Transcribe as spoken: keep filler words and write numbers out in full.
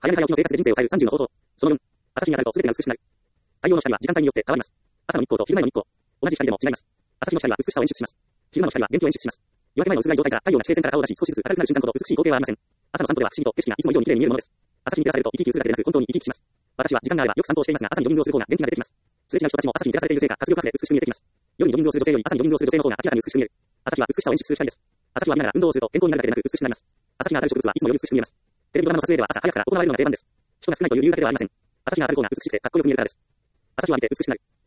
早寝早起きの生活で人生を変えるさんじゅうの方法。そのよん、朝日に当たると全てが美しくなる。太陽の光は時間帯によって変わります。朝の日光と昼前の日光。同じ光でも違います。朝日の光は美しさを演出します。昼間の光は電気を演出します。夜明け前の薄暗い状態から太陽が地平線から顔を出し少しずつ明るくなる瞬間ほど美しい光景はありません。朝の散歩では不思議と景色がいつも以上に綺麗に見えるものです。朝日に照らされると生き生きするだけでなく本当に生き生きします。私は時間があればよく散歩をしていますが、朝にジョギングをする方が元気が出てきます。すれ違う人たちも朝日に照らされているせいか活力アップで美しく見えてきます。夜にジョギングをする女性より朝にジョギングをする女性の方が明らかに美しく見える。朝日は美しさを演出する光です。朝日を浴びながら運動をすると健康になるだけでなく美しくなります。朝日が当たる植物はいつもより美しく見えます。テレビドラマの撮影では朝早くから行われるのが定番です。人が少ないという理由だけではありません。朝日が当たる方が美しくてかっこよく見えるからです。朝日を浴びて美しくなる。